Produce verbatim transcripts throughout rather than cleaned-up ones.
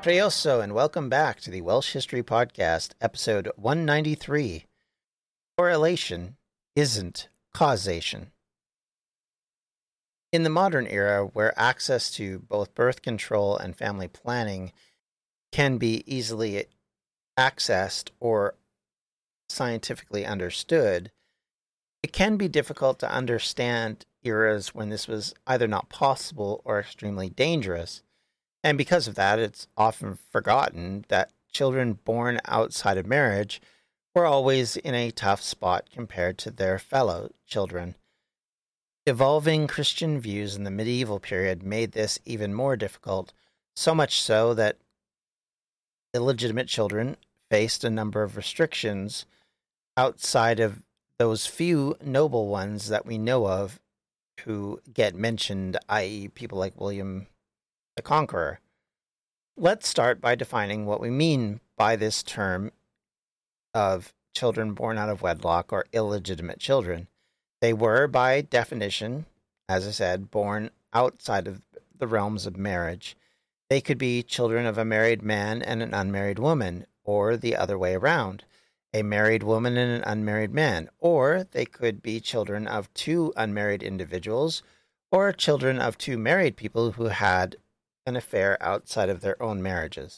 Treoso, and welcome back to the Welsh History Podcast, episode one ninety-three. Correlation isn't causation. In the modern era, where access to both birth control and family planning can be easily accessed or scientifically understood, it can be difficult to understand eras when this was either not possible or extremely dangerous. And because of that, it's often forgotten that children born outside of marriage were always in a tough spot compared to their fellow children. Evolving Christian views in the medieval period made this even more difficult, so much so that illegitimate children faced a number of restrictions outside of those few noble ones that we know of who get mentioned, that is people like William the Conqueror. Let's start by defining what we mean by this term of children born out of wedlock or illegitimate children. They were, by definition, as I said, born outside of the realms of marriage. They could be children of a married man and an unmarried woman, or the other way around, a married woman and an unmarried man, or they could be children of two unmarried individuals, or children of two married people who had an affair outside of their own marriages.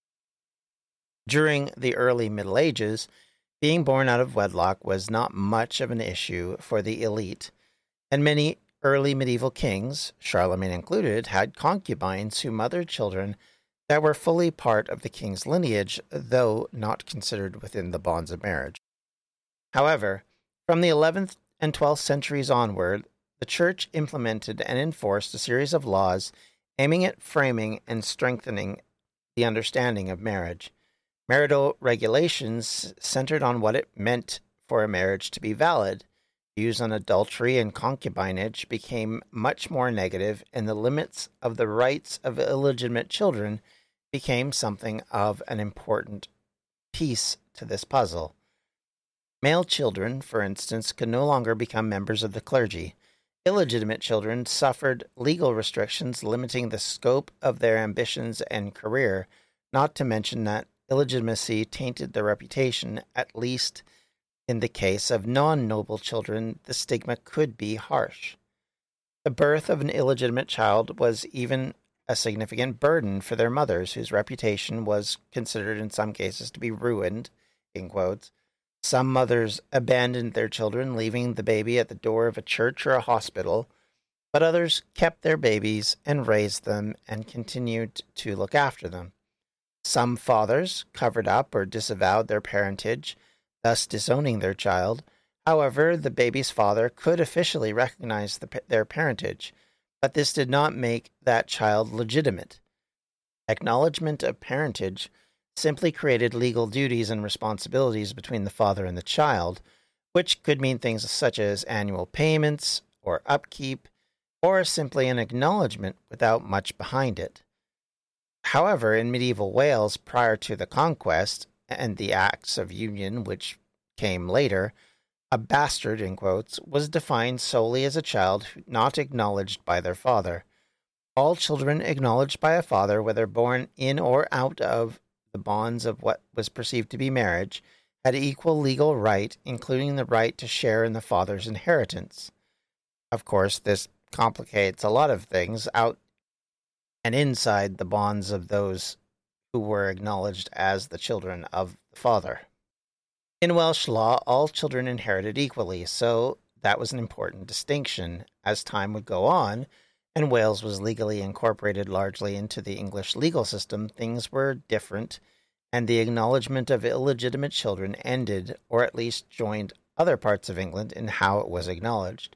During the early Middle Ages, being born out of wedlock was not much of an issue for the elite, and many early medieval kings, Charlemagne included, had concubines who mothered children that were fully part of the king's lineage, though not considered within the bonds of marriage. However, from the eleventh and twelfth centuries onward, the Church implemented and enforced a series of laws aiming at framing and strengthening the understanding of marriage. Marital regulations centered on what it meant for a marriage to be valid. Views on adultery and concubinage became much more negative, and the limits of the rights of illegitimate children became something of an important piece to this puzzle. Male children, for instance, could no longer become members of the clergy. Illegitimate children suffered legal restrictions limiting the scope of their ambitions and career, not to mention that illegitimacy tainted their reputation. At least in the case of non-noble children, the stigma could be harsh. The birth of an illegitimate child was even a significant burden for their mothers, whose reputation was considered in some cases to be ruined, in quotes. Some mothers abandoned their children, leaving the baby at the door of a church or a hospital, but others kept their babies and raised them and continued to look after them. Some fathers covered up or disavowed their parentage, thus disowning their child. However, the baby's father could officially recognize the, their parentage, but this did not make that child legitimate. Acknowledgement of parentage simply created legal duties and responsibilities between the father and the child, which could mean things such as annual payments or upkeep, or simply an acknowledgement without much behind it. However, in medieval Wales prior to the conquest and the Acts of Union, which came later, a bastard, in quotes, was defined solely as a child not acknowledged by their father. All children acknowledged by a father, whether born in or out of the bonds of what was perceived to be marriage, had equal legal right, including the right to share in the father's inheritance. Of course, this complicates a lot of things out and inside the bonds of those who were acknowledged as the children of the father. In Welsh law, all children inherited equally, so that was an important distinction. As time would go on, and Wales was legally incorporated largely into the English legal system, things were different, and the acknowledgement of illegitimate children ended, or at least joined other parts of England in how it was acknowledged.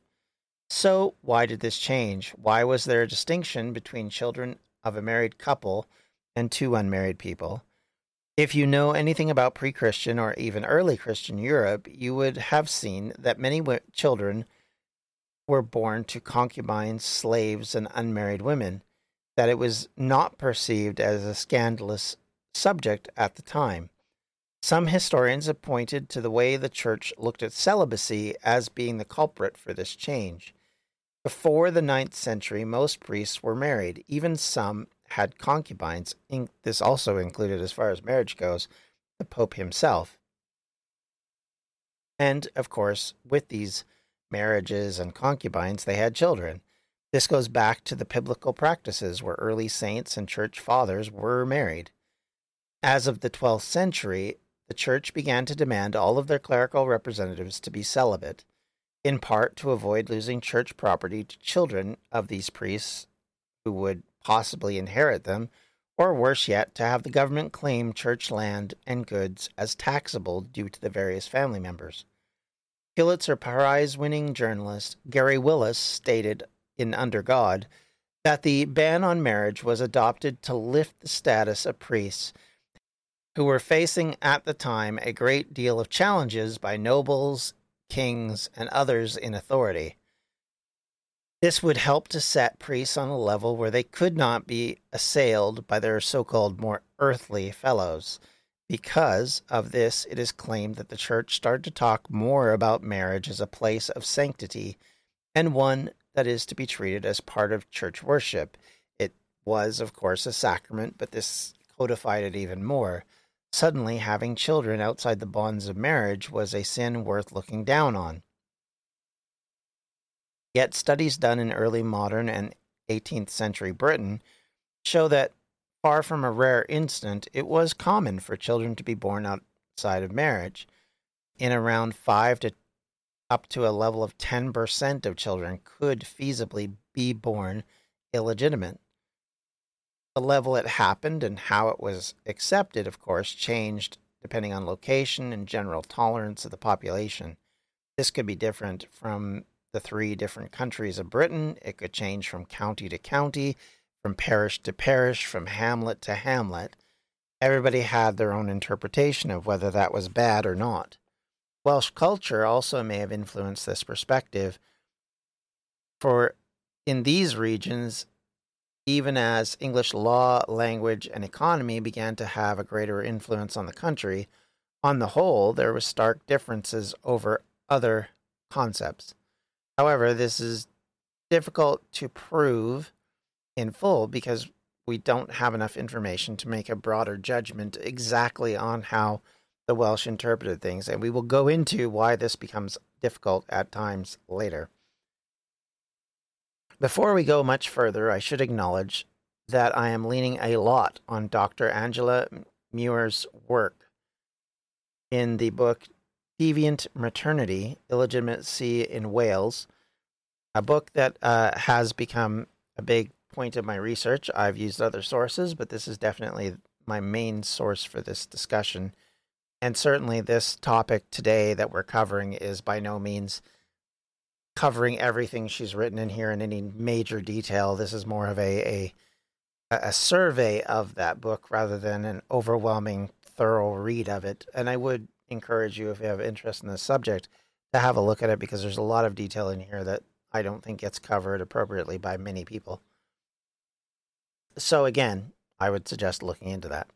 So, why did this change? Why was there a distinction between children of a married couple and two unmarried people? If you know anything about pre-Christian or even early Christian Europe, you would have seen that many w- children were born to concubines, slaves, and unmarried women, that it was not perceived as a scandalous subject at the time. Some historians have pointed to the way the church looked at celibacy as being the culprit for this change. Before the ninth century, most priests were married, even some had concubines. This also included, as far as marriage goes, the Pope himself. And, of course, with these marriages and concubines, they had children. This goes back to the biblical practices where early saints and church fathers were married. As of the twelfth century, the church began to demand all of their clerical representatives to be celibate, in part to avoid losing church property to children of these priests who would possibly inherit them, or worse yet, to have the government claim church land and goods as taxable due to the various family members. Pulitzer Prize-winning journalist Gary Willis stated in Under God that the ban on marriage was adopted to lift the status of priests who were facing at the time a great deal of challenges by nobles, kings, and others in authority. This would help to set priests on a level where they could not be assailed by their so-called more earthly fellows. Because of this, it is claimed that the church started to talk more about marriage as a place of sanctity and one that is to be treated as part of church worship. It was, of course, a sacrament, but this codified it even more. Suddenly, having children outside the bonds of marriage was a sin worth looking down on. Yet studies done in early modern and eighteenth century Britain show that, far from a rare incident, it was common for children to be born outside of marriage. In around five to up to a level of ten percent of children could feasibly be born illegitimate. The level it happened and how it was accepted, of course, changed depending on location and general tolerance of the population. This could be different from the three different countries of Britain. It could change from county to county, from parish to parish, from hamlet to hamlet. Everybody had their own interpretation of whether that was bad or not. Welsh culture also may have influenced this perspective, for in these regions, even as English law, language, and economy began to have a greater influence on the country, on the whole, there were stark differences over other concepts. However, this is difficult to prove in full because we don't have enough information to make a broader judgment exactly on how the Welsh interpreted things, and we will go into why this becomes difficult at times later. Before we go much further, I should acknowledge that I am leaning a lot on Doctor Angela Muir's work in the book Deviant Maternity, Illegitimacy in Wales, a book that uh, has become a big point of my research. I've used other sources, but this is definitely my main source for this discussion. And certainly this topic today that we're covering is by no means covering everything she's written in here in any major detail. This is more of a, a, a survey of that book rather than an overwhelming, thorough read of it. And I would encourage you, if you have interest in this subject, to have a look at it because there's a lot of detail in here that I don't think gets covered appropriately by many people. So again, I would suggest looking into that.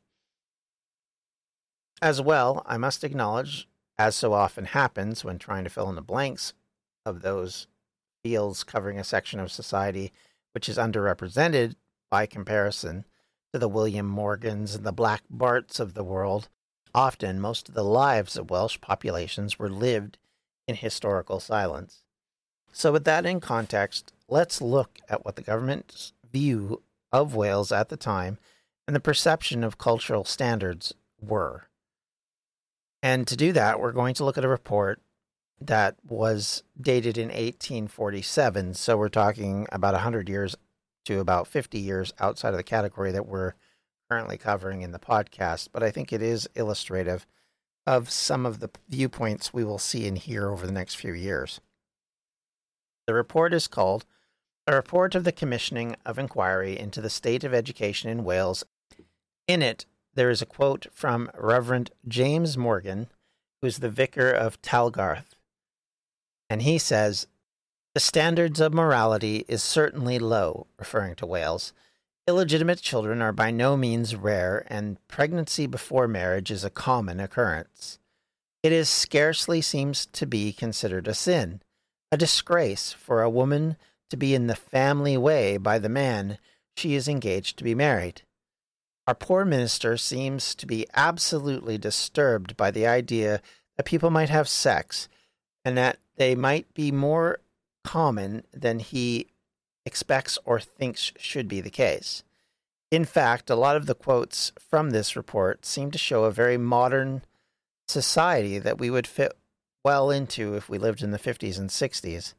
As well, I must acknowledge, as so often happens when trying to fill in the blanks of those fields covering a section of society which is underrepresented by comparison to the William Morgans and the Black Barts of the world, often most of the lives of Welsh populations were lived in historical silence. So with that in context, let's look at what the government's view of Wales at the time and the perception of cultural standards were. And to do that, we're going to look at a report that was dated in eighteen forty-seven. So we're talking about one hundred years to about fifty years outside of the category that we're currently covering in the podcast. But I think it is illustrative of some of the viewpoints we will see and hear over the next few years. The report is called A Report of the Commissioning of Inquiry into the State of Education in Wales. In it, there is a quote from Reverend James Morgan, who's the vicar of Talgarth. And he says, "The standards of morality is certainly low," referring to Wales. "Illegitimate children are by no means rare, and pregnancy before marriage is a common occurrence. It is scarcely seems to be considered a sin, a disgrace for a woman to be in the family way by the man she is engaged to be married. Our poor minister seems to be absolutely disturbed by the idea that people might have sex and that they might be more common than he expects or thinks should be the case. In fact, a lot of the quotes from this report seem to show a very modern society that we would fit well into if we lived in the fifties and sixties.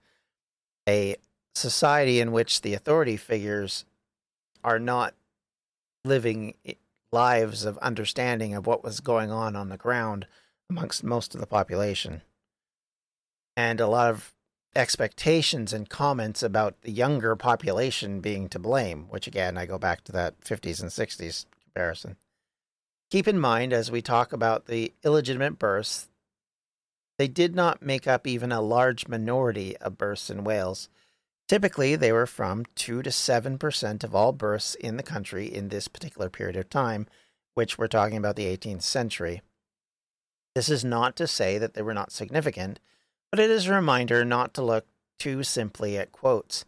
A society in which the authority figures are not living lives of understanding of what was going on on the ground amongst most of the population. And a lot of expectations and comments about the younger population being to blame, which again, I go back to that fifties and sixties comparison. Keep in mind, as we talk about the illegitimate births, they did not make up even a large minority of births in Wales. Typically, they were from two to seven percent of all births in the country in this particular period of time, which we're talking about the eighteenth century. This is not to say that they were not significant, but it is a reminder not to look too simply at quotes,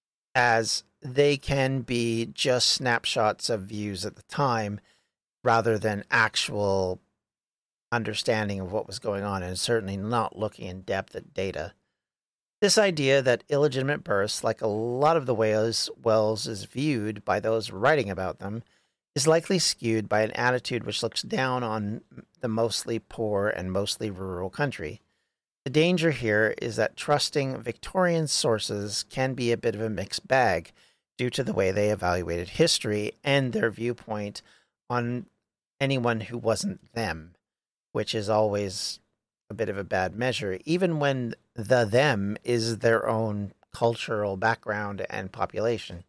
as they can be just snapshots of views at the time rather than actual understanding of what was going on, and certainly not looking in depth at data. This idea that illegitimate births, like a lot of the ways Wales is viewed by those writing about them, is likely skewed by an attitude which looks down on the mostly poor and mostly rural country. The danger here is that trusting Victorian sources can be a bit of a mixed bag due to the way they evaluated history and their viewpoint on anyone who wasn't them, which is always a bit of a bad measure, even when the them is their own cultural background and population.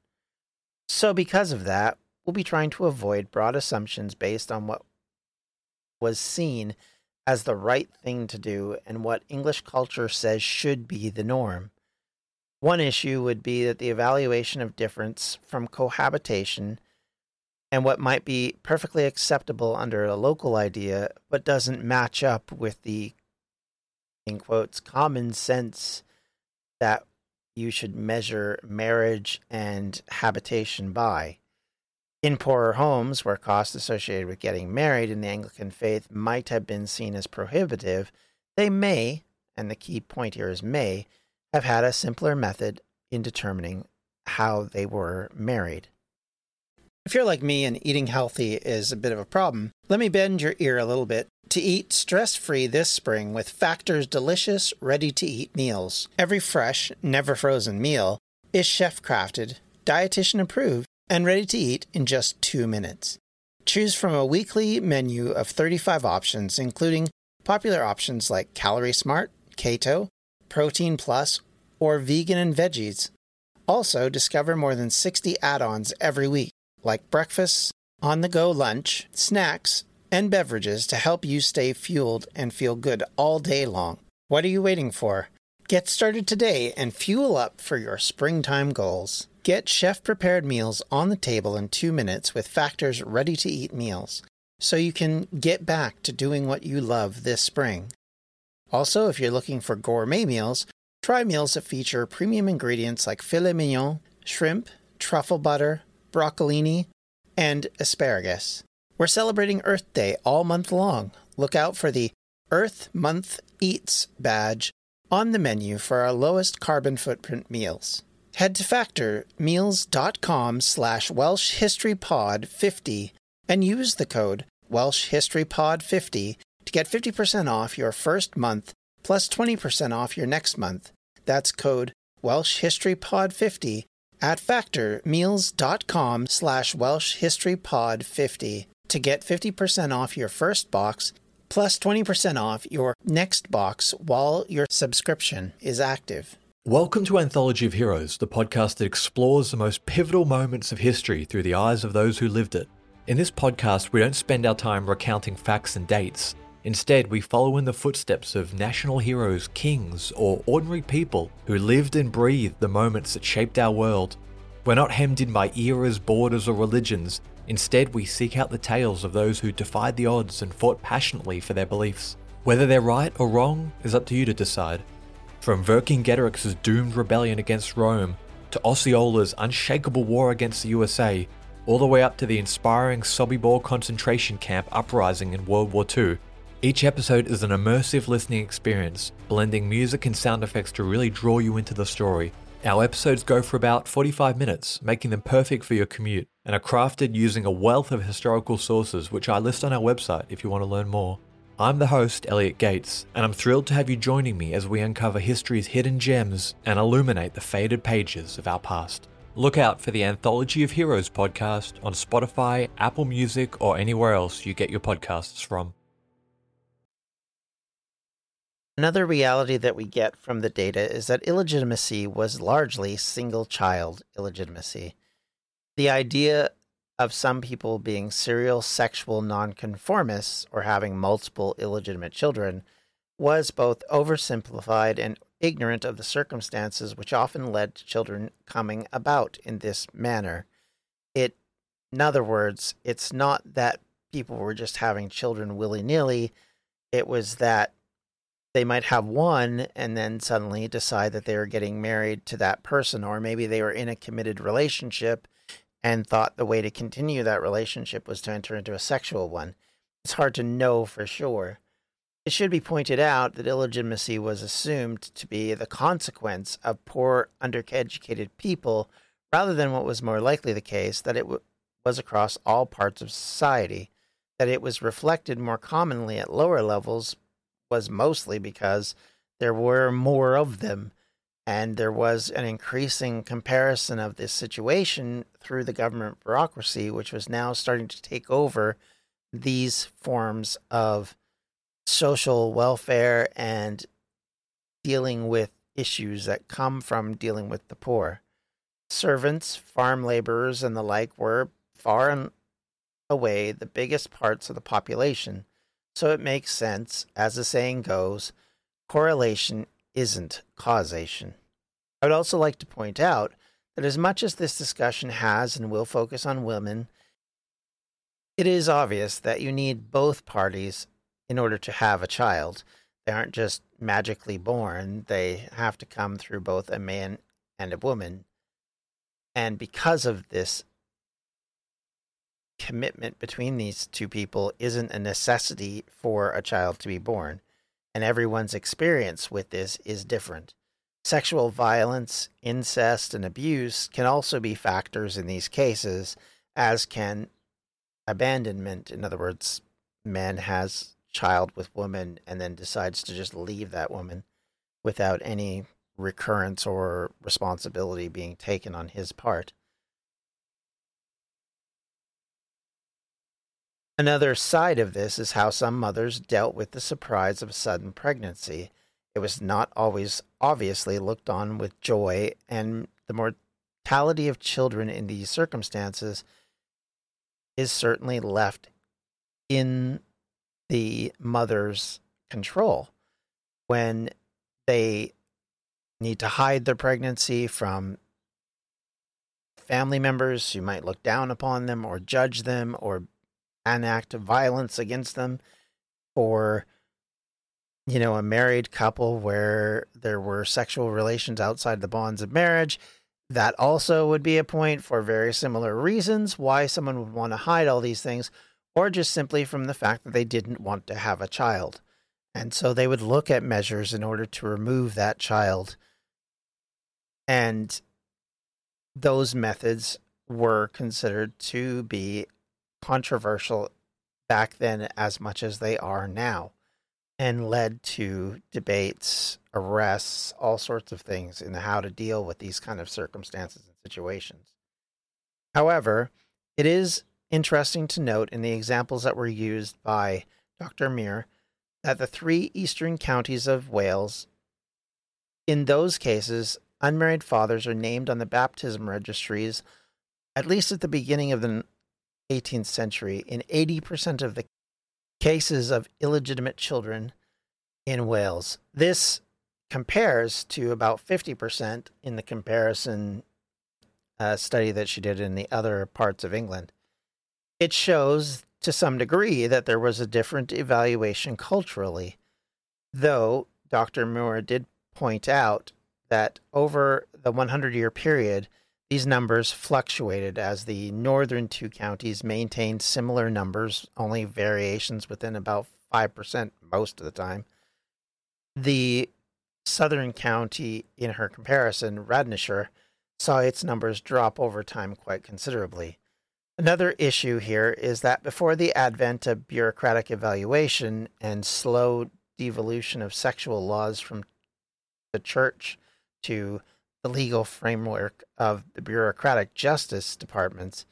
So because of that, we'll be trying to avoid broad assumptions based on what was seen as the right thing to do and what English culture says should be the norm. One issue would be that the evaluation of difference from cohabitation and what might be perfectly acceptable under a local idea but doesn't match up with the, in quotes, common sense that you should measure marriage and habitation by. In poorer homes, where costs associated with getting married in the Anglican faith might have been seen as prohibitive, they may, and the key point here is may, have had a simpler method in determining how they were married. If you're like me and eating healthy is a bit of a problem, let me bend your ear a little bit to eat stress-free this spring with Factor's delicious, ready-to-eat meals. Every fresh, never-frozen meal is chef-crafted, dietitian-approved, and ready to eat in just two minutes. Choose from a weekly menu of thirty-five options, including popular options like Calorie Smart, Keto, Protein Plus, or Vegan and Veggies. Also, discover more than sixty add-ons every week, like breakfast, on-the-go lunch, snacks, and beverages to help you stay fueled and feel good all day long. What are you waiting for? Get started today and fuel up for your springtime goals. Get chef-prepared meals on the table in two minutes with Factor's ready-to-eat meals, so you can get back to doing what you love this spring. Also, if you're looking for gourmet meals, try meals that feature premium ingredients like filet mignon, shrimp, truffle butter, broccolini, and asparagus. We're celebrating Earth Day all month long. Look out for the Earth Month Eats badge on the menu for our lowest carbon footprint meals. Head to factormeals.com slash Welsh History Pod 50 and use the code Welsh History Pod 50 to get fifty percent off your first month plus twenty percent off your next month. That's code Welsh History Pod 50 at factormeals.com slash Welsh History Pod 50 to get fifty percent off your first box plus twenty percent off your next box while your subscription is active. Welcome to Anthology of Heroes, the podcast that explores the most pivotal moments of history through the eyes of those who lived it. In this podcast, we don't spend our time recounting facts and dates. Instead, we follow in the footsteps of national heroes, kings, or ordinary people who lived and breathed the moments that shaped our world. We're not hemmed in by eras, borders, or religions. Instead, we seek out the tales of those who defied the odds and fought passionately for their beliefs. Whether they're right or wrong is up to you to decide. From Vercingetorix's doomed rebellion against Rome, to Osceola's unshakable war against the U S A, all the way up to the inspiring Sobibor concentration camp uprising in World War Two, each episode is an immersive listening experience, blending music and sound effects to really draw you into the story. Our episodes go for about forty-five minutes, making them perfect for your commute, and are crafted using a wealth of historical sources, which I list on our website if you want to learn more. I'm the host, Elliot Gates, and I'm thrilled to have you joining me as we uncover history's hidden gems and illuminate the faded pages of our past. Look out for the Anthology of Heroes podcast on Spotify, Apple Music, or anywhere else you get your podcasts from. Another reality that we get from the data is that illegitimacy was largely single-child illegitimacy. The idea of some people being serial sexual nonconformists or having multiple illegitimate children was both oversimplified and ignorant of the circumstances which often led to children coming about in this manner. It, in other words, it's not that people were just having children willy-nilly. It was that they might have one and then suddenly decide that they were getting married to that person, or maybe they were in a committed relationship and thought the way to continue that relationship was to enter into a sexual one. It's hard to know for sure. It should be pointed out that illegitimacy was assumed to be the consequence of poor, undereducated people, rather than what was more likely the case, that it w- was across all parts of society. That it was reflected more commonly at lower levels was mostly because there were more of them, and there was an increasing comparison of this situation through the government bureaucracy, which was now starting to take over these forms of social welfare and dealing with issues that come from dealing with the poor. Servants, farm laborers, and the like were far and away the biggest parts of the population. So it makes sense, as the saying goes, correlation isn't causation. I would also like to point out that as much as this discussion has and will focus on women, it is obvious that you need both parties in order to have a child. They aren't just magically born. They have to come through both a man and a woman. And because of this, commitment between these two people isn't a necessity for a child to be born, and everyone's experience with this is different. Sexual violence, incest, and abuse can also be factors in these cases, as can abandonment. In other words, man has child with woman and then decides to just leave that woman without any recurrence or responsibility being taken on his part. Another side of this is how some mothers dealt with the surprise of a sudden pregnancy. It was not always obviously looked on with joy, and the mortality of children in these circumstances is certainly left in the mother's control when they need to hide their pregnancy from family members who might look down upon them or judge them or an act of violence against them, for, you know, a married couple where there were sexual relations outside the bonds of marriage. That also would be a point for very similar reasons why someone would want to hide all these things, or just simply from the fact that they didn't want to have a child. And so they would look at measures in order to remove that child. And those methods were considered to be controversial back then as much as they are now, and led to debates, arrests, all sorts of things in how to deal with these kind of circumstances and situations. However, it is interesting to note in the examples that were used by Doctor Muir that the three eastern counties of Wales, in those cases, unmarried fathers are named on the baptism registries, at least at the beginning of the eighteenth century, in eighty percent of the cases of illegitimate children in Wales. This compares to about fifty percent in the comparison uh, study that she did in the other parts of England. It shows to some degree that there was a different evaluation culturally, though Doctor Moore did point out that over the hundred-year period, these numbers fluctuated as the northern two counties maintained similar numbers, only variations within about five percent most of the time. The southern county, in her comparison, Radnorshire, saw its numbers drop over time quite considerably. Another issue here is that before the advent of bureaucratic evaluation and slow devolution of sexual laws from the church to the legal framework of the bureaucratic justice departments,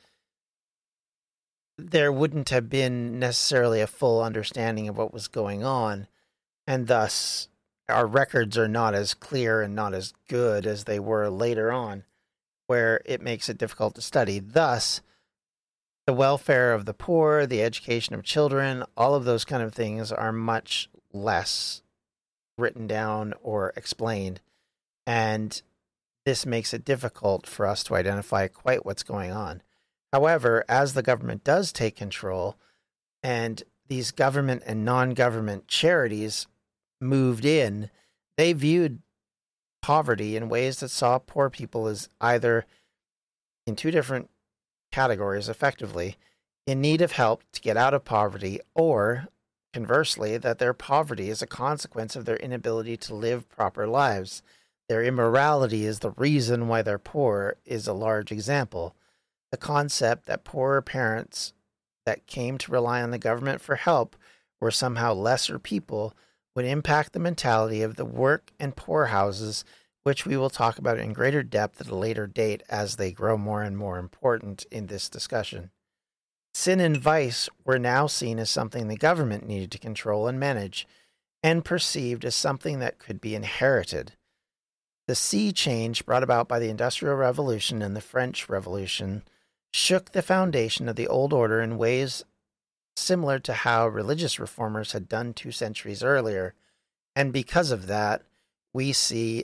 there wouldn't have been necessarily a full understanding of what was going on, and thus our records are not as clear and not as good as they were later on, where it makes it difficult to study. Thus, the welfare of the poor, the education of children, all of those kind of things are much less written down or explained. And this makes it difficult for us to identify quite what's going on. However, as the government does take control and these government and non-government charities moved in, they viewed poverty in ways that saw poor people as either in two different categories, effectively, in need of help to get out of poverty, or conversely, that their poverty is a consequence of their inability to live proper lives. Their immorality is the reason why they're poor is a large example. The concept that poorer parents that came to rely on the government for help were somehow lesser people would impact the mentality of the work and poorhouses, which we will talk about in greater depth at a later date as they grow more and more important in this discussion. Sin and vice were now seen as something the government needed to control and manage, and perceived as something that could be inherited. The sea change brought about by the Industrial Revolution and the French Revolution shook the foundation of the old order in ways similar to how religious reformers had done two centuries earlier, and because of that, we see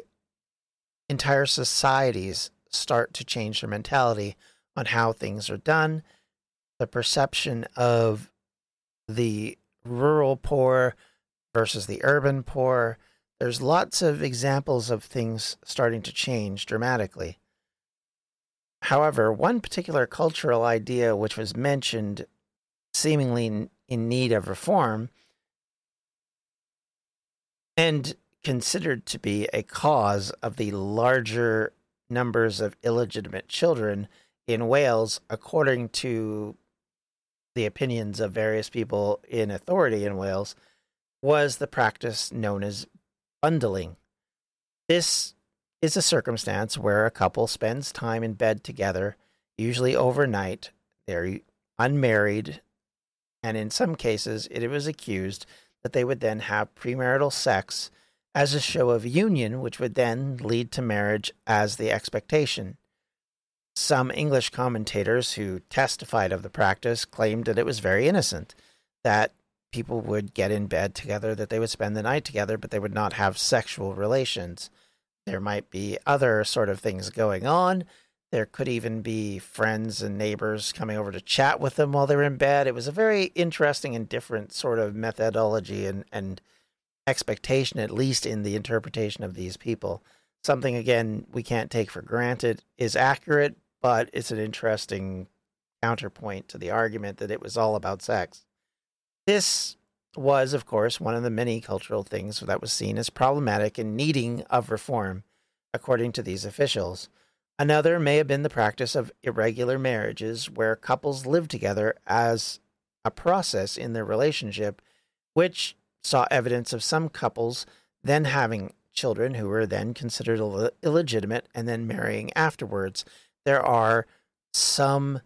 entire societies start to change their mentality on how things are done. The perception of the rural poor versus the urban poor. There's lots of examples of things starting to change dramatically. However, one particular cultural idea which was mentioned seemingly in need of reform and considered to be a cause of the larger numbers of illegitimate children in Wales, according to the opinions of various people in authority in Wales, was the practice known as bundling. This is a circumstance where a couple spends time in bed together, usually overnight. They're unmarried, and in some cases it was accused that they would then have premarital sex as a show of union, which would then lead to marriage as the expectation. Some English commentators who testified of the practice claimed that it was very innocent, that people would get in bed together, that they would spend the night together, but they would not have sexual relations. There might be other sort of things going on. There could even be friends and neighbors coming over to chat with them while they were in bed. It was a very interesting and different sort of methodology and, and expectation, at least in the interpretation of these people. Something, again, we can't take for granted is accurate, but it's an interesting counterpoint to the argument that it was all about sex. This was, of course, one of the many cultural things that was seen as problematic and needing of reform, according to these officials. Another may have been the practice of irregular marriages, where couples lived together as a process in their relationship, which saw evidence of some couples then having children who were then considered Ill- illegitimate and then marrying afterwards. There are some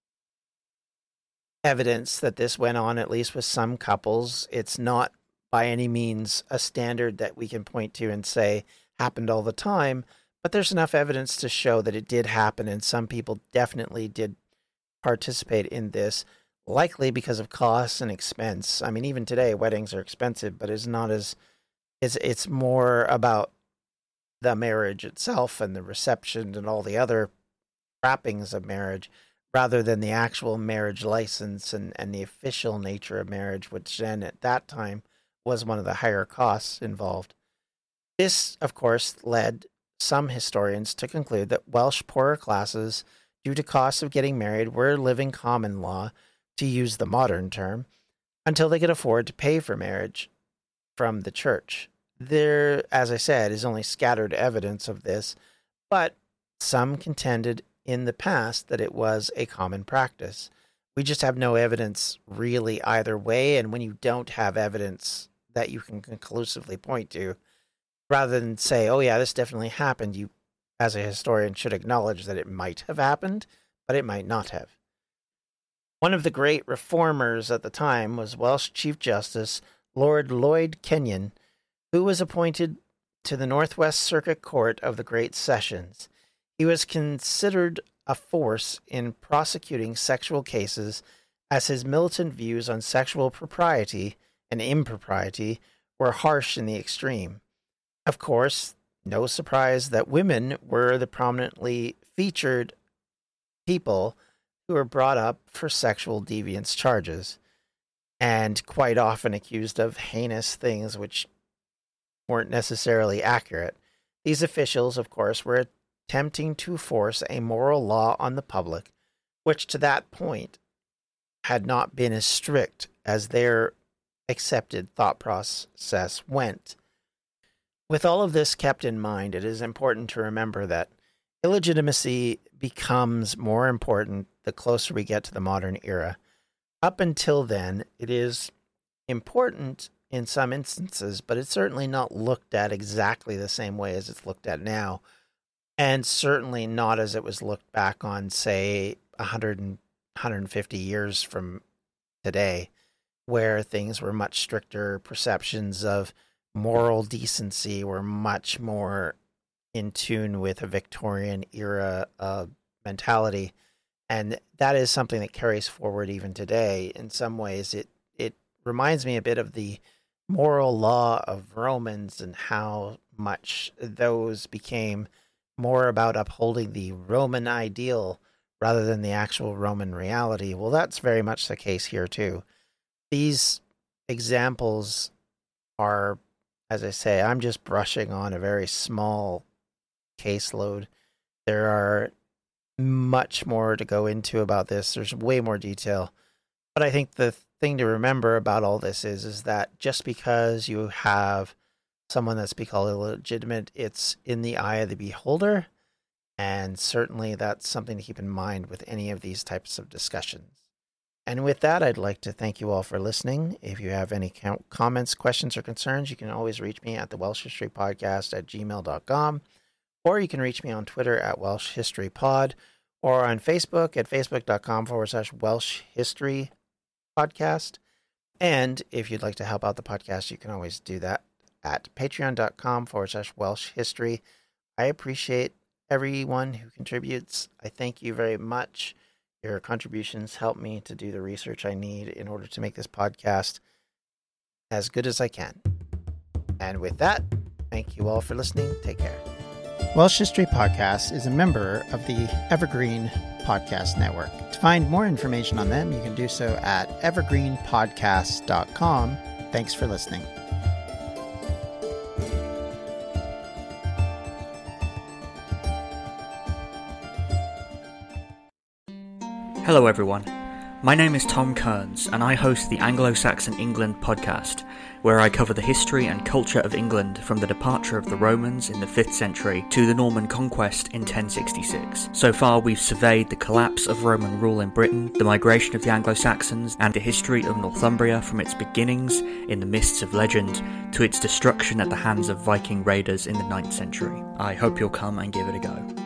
evidence that this went on, at least with some couples. It's not by any means a standard that we can point to and say happened all the time, but there's enough evidence to show that it did happen, and some people definitely did participate in this, likely because of costs and expense. I mean, even today, weddings are expensive, but it's not as it's it's more about the marriage itself and the reception and all the other wrappings of marriage, rather than the actual marriage license and, and the official nature of marriage, which then at that time was one of the higher costs involved. This, of course, led some historians to conclude that Welsh poorer classes, due to costs of getting married, were living common law, to use the modern term, until they could afford to pay for marriage from the church. There, as I said, is only scattered evidence of this, but some contended in the past that it was a common practice. We just have no evidence really either way, and when you don't have evidence that you can conclusively point to, rather than say, oh yeah, this definitely happened, you, as a historian, should acknowledge that it might have happened, but it might not have. One of the great reformers at the time was Welsh Chief Justice Lord Lloyd Kenyon, who was appointed to the Northwest Circuit Court of the Great Sessions. He was considered a force in prosecuting sexual cases, as his militant views on sexual propriety and impropriety were harsh in the extreme. Of course, no surprise that women were the prominently featured people who were brought up for sexual deviance charges, and quite often accused of heinous things which weren't necessarily accurate. These officials, of course, were attempting to force a moral law on the public, which to that point had not been as strict as their accepted thought process went. With all of this kept in mind, it is important to remember that illegitimacy becomes more important the closer we get to the modern era. Up until then, it is important in some instances, but it's certainly not looked at exactly the same way as it's looked at now, and certainly not as it was looked back on, say, one hundred and one hundred fifty years from today, where things were much stricter. Perceptions of moral decency were much more in tune with a Victorian era uh, mentality. And that is something that carries forward even today. In some ways, it, it reminds me a bit of the moral law of Romans and how much those became more about upholding the Roman ideal rather than the actual Roman reality. Well, that's very much the case here, too. These examples are, as I say, I'm just brushing on a very small caseload. There are much more to go into about this. There's way more detail. But I think the thing to remember about all this is, is that just because you have someone that's been called illegitimate, it's in the eye of the beholder. And certainly that's something to keep in mind with any of these types of discussions. And with that, I'd like to thank you all for listening. If you have any comments, questions, or concerns, you can always reach me at the Welsh History Podcast at gmail dot com, or you can reach me on Twitter at Welsh History Pod, or on Facebook at facebook.com forward slash Welsh History Podcast. And if you'd like to help out the podcast, you can always do that at patreon.com forward slash Welsh History. I appreciate everyone who contributes. I thank you very much. Your contributions help me to do the research I need in order to make this podcast as good as I can. And with that, thank you all for listening. Take care. Welsh History Podcast is a member of the Evergreen Podcast Network. To find more information on them, you can do so at evergreen podcast dot com. Thanks for listening. Hello everyone, my name is Tom Kearns and I host the Anglo-Saxon England podcast, where I cover the history and culture of England from the departure of the Romans in the fifth century to the Norman conquest in ten sixty-six. So far we've surveyed the collapse of Roman rule in Britain, the migration of the Anglo-Saxons, and the history of Northumbria from its beginnings in the mists of legend to its destruction at the hands of Viking raiders in the ninth century. I hope you'll come and give it a go.